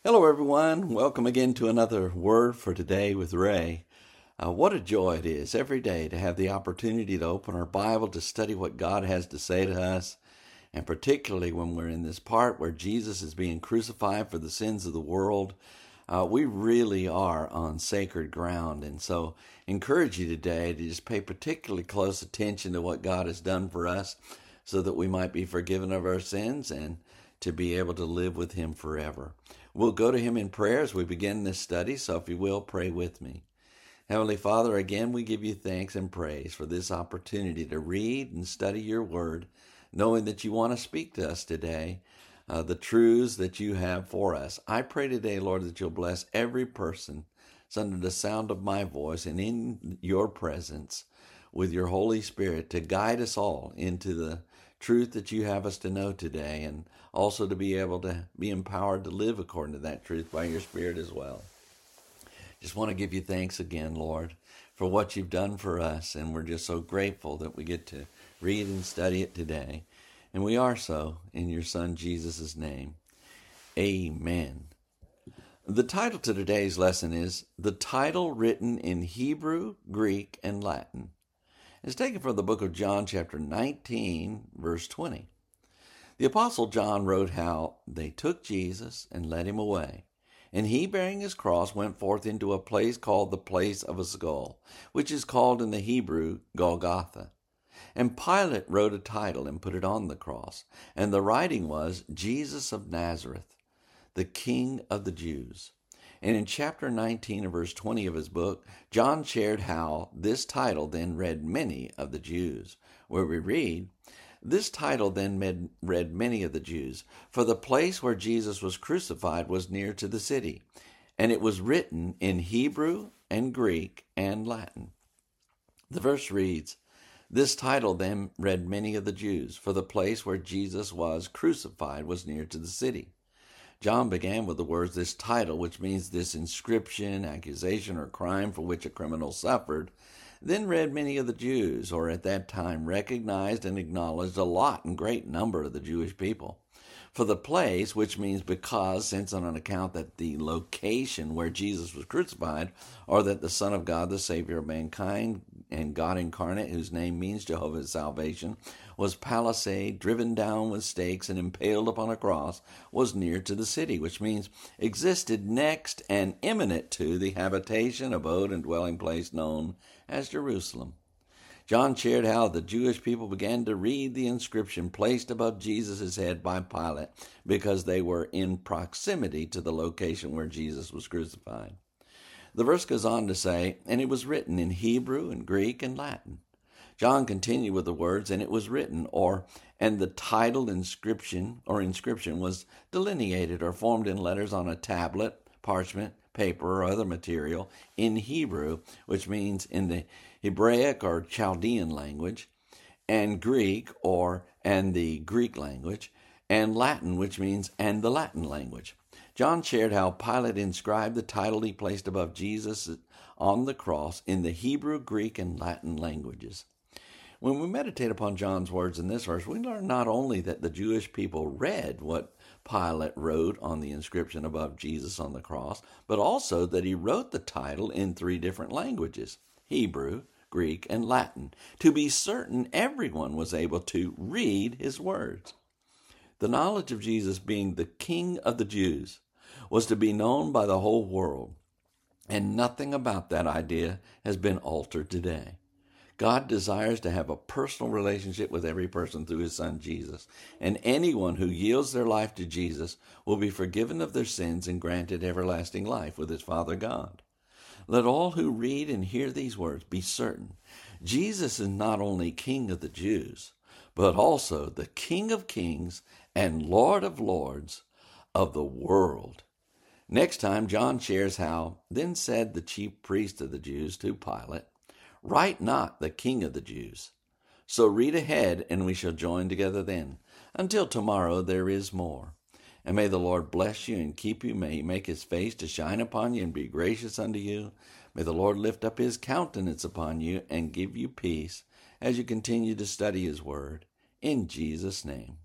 Hello, everyone. Welcome again to another Word for Today with Ray. What a joy it is every day to have the opportunity to open our Bible to study what God has to say to us, and particularly when we're in this part where Jesus is being crucified for the sins of the world. We really are on sacred ground, and so encourage you today to just pay particularly close attention to what God has done for us so that we might be forgiven of our sins and to be able to live with Him forever. We'll go to Him in prayer as we begin this study, so if you will, pray with me. Heavenly Father, again we give you thanks and praise for this opportunity to read and study your word, knowing that you want to speak to us today, the truths that you have for us. I pray today, Lord, that you'll bless every person under the sound of my voice and in your presence with your Holy Spirit to guide us all into the truth that you have us to know today, and also to be able to be empowered to live according to that truth by your Spirit as well. Just want to give you thanks again, Lord, for what you've done for us, and we're just so grateful that we get to read and study it today. And we are so in your Son Jesus' name. Amen. The title to today's lesson is The Title Written in Hebrew, Greek, and Latin. It's taken from the book of John, chapter 19, verse 20. The Apostle John wrote how they took Jesus and led him away. And he, bearing his cross, went forth into a place called the place of a skull, which is called in the Hebrew Golgotha. And Pilate wrote a title and put it on the cross. And the writing was, Jesus of Nazareth, the King of the Jews. And in chapter 19 and verse 20 of his book, John shared how this title then read many of the Jews, where we read, this title then read many of the Jews, for the place where Jesus was crucified was near to the city, and it was written in Hebrew and Greek and Latin. The verse reads, this title then read many of the Jews, for the place where Jesus was crucified was near to the city. John began with the words, this title, which means this inscription, accusation, or crime for which a criminal suffered, then read many of the Jews, or at that time recognized and acknowledged a lot and great number of the Jewish people. For the place, which means because, since on an account that the location where Jesus was crucified, or that the Son of God, the Savior of mankind, and God incarnate, whose name means Jehovah's salvation, was palisade, driven down with stakes, and impaled upon a cross, was near to the city, which means existed next and imminent to the habitation, abode, and dwelling place known as Jerusalem. John shared how the Jewish people began to read the inscription placed above Jesus' head by Pilate because they were in proximity to the location where Jesus was crucified. The verse goes on to say, and it was written in Hebrew and Greek and Latin. John continued with the words, and it was written, and the title inscription was delineated or formed in letters on a tablet, parchment, paper, or other material in Hebrew, which means in the Hebraic or Chaldean language, and Greek and the Greek language, and Latin, which means and the Latin language. John shared how Pilate inscribed the title he placed above Jesus on the cross in the Hebrew, Greek, and Latin languages. When we meditate upon John's words in this verse, we learn not only that the Jewish people read what Pilate wrote on the inscription above Jesus on the cross, but also that he wrote the title in 3 different languages, Hebrew, Greek, and Latin, to be certain everyone was able to read his words. The knowledge of Jesus being the King of the Jews was to be known by the whole world, and nothing about that idea has been altered today. God desires to have a personal relationship with every person through his Son Jesus, and anyone who yields their life to Jesus will be forgiven of their sins and granted everlasting life with his Father God. Let all who read and hear these words be certain Jesus is not only King of the Jews, but also the King of kings and Lord of lords of the world. Next time, John shares how, then said the chief priest of the Jews to Pilate, write not the King of the Jews. So read ahead, and we shall join together then. Until tomorrow there is more. And may the Lord bless you and keep you. May he make his face to shine upon you and be gracious unto you. May the Lord lift up his countenance upon you and give you peace as you continue to study his word. In Jesus' name.